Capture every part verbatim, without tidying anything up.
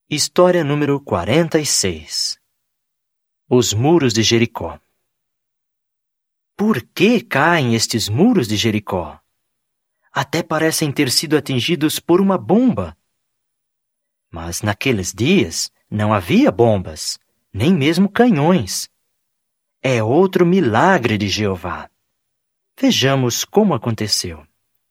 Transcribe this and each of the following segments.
História número quarenta e seis. Os muros de Jericó. Por que caem estes muros de Jericó? Até parecem ter sido atingidos por uma bomba. Mas naqueles dias não havia bombas, nem mesmo canhões. É outro milagre de Jeová. Vejamos como aconteceu.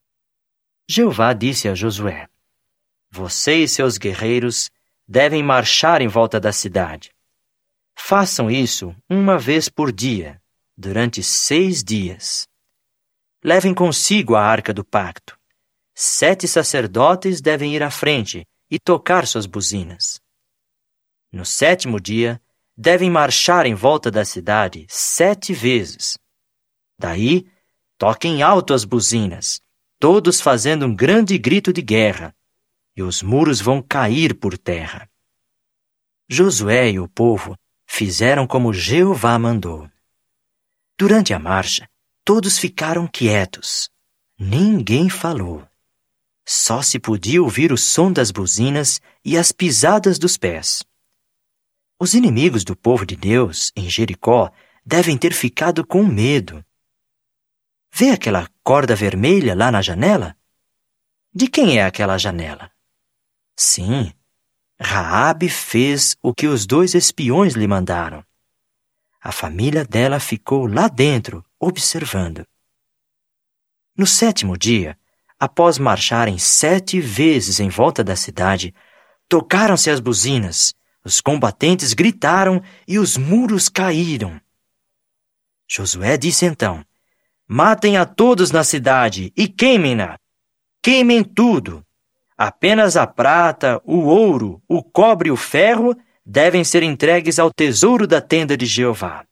Jeová disse a Josué: Você e seus guerreiros devem marchar em volta da cidade. Façam isso uma vez por dia, durante seis dias. Levem consigo a arca do pacto. Sete sacerdotes devem ir à frente e tocar suas buzinas. No sétimo dia, devem marchar em volta da cidade sete vezes. Daí, toquem alto as buzinas, todos fazendo um grande grito de guerra, e os muros vão cair por terra. Josué e o povo fizeram como Jeová mandou. Durante a marcha, todos ficaram quietos. Ninguém falou. Só se podia ouvir o som das buzinas e as pisadas dos pés. Os inimigos do povo de Deus, em Jericó, devem ter ficado com medo. Vê aquela corda vermelha lá na janela? De quem é aquela janela? Sim, Raabe fez o que os dois espiões lhe mandaram. A família dela ficou lá dentro, observando. No sétimo dia, após marcharem sete vezes em volta da cidade, tocaram-se as buzinas, os combatentes gritaram e os muros caíram. Josué disse então: Matem a todos na cidade e queimem-na. Queimem tudo. Apenas a prata, o ouro, o cobre e o ferro devem ser entregues ao tesouro da tenda de Jeová.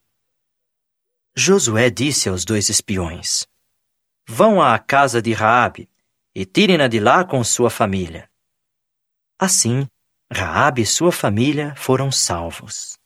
Josué disse aos dois espiões: Vão à casa de Raabe e tirem-na de lá com sua família. Assim, Raabe e sua família foram salvos.